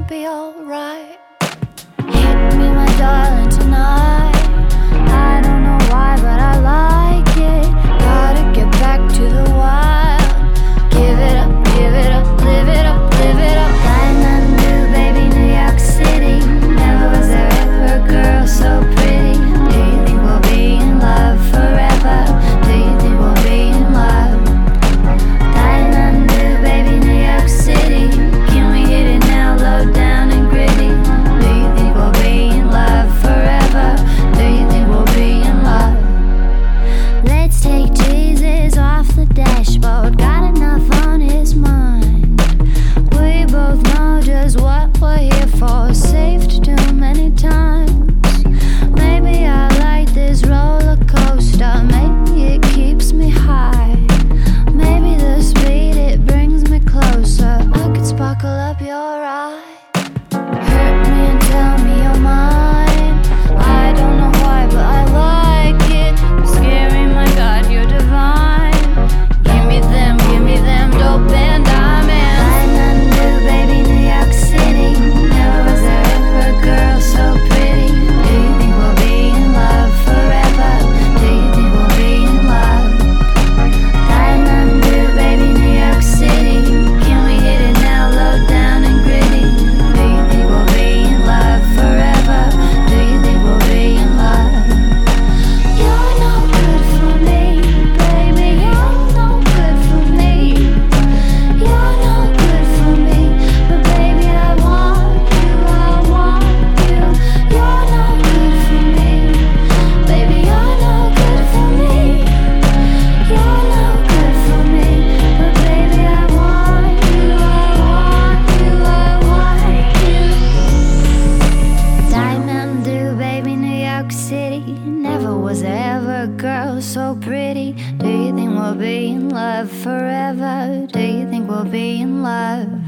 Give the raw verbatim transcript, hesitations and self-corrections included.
be alright. Hit me, my darling, tonight. I don't know why, but I like it. Gotta get back to the wild. Give it up, give it up, live it up, live it up. Diamond blue, baby, New York City. Never was there ever a girl so pretty. Do you think we'll be in love forever? Do you think we'll be in love? Diamond blue, baby, New York City. Can we hit it now, low down and gritty? Do you think we'll be in love forever? Do you think we'll be in love? Let's take Jesus off the dashboard. Got enough on his mind. We both know just what we're here for. Safe to do many times. Maybe I like this roller coaster. Maybe it keeps me high. Maybe the speed, it brings me closer. I could sparkle up your eye. Hurt me and tell me you're mine. I don't know why, but I like it. Scary, my God, you're divine. Give me them, give me them dope and diamonds. Diamond blue, baby, New York City. Never was there ever a girl so pretty. Do you think we'll be in love forever? Do you think we'll be in love? Diamond blue, baby, New York City. Can we hit it now, low down and gritty? Do you think we'll be in love forever? Do you think we'll be in love? You're no good for me, baby. You're no good for me. You're no good for me, but baby, I want you. I want you. You're no good for me, baby. You're no good for me. You're no good for me, but baby, I want you. I want you. I want you. Diamond blue, baby, New York City. Never was there ever a girl so pretty. Do you think we'll be in love forever? Do you think we'll be in love?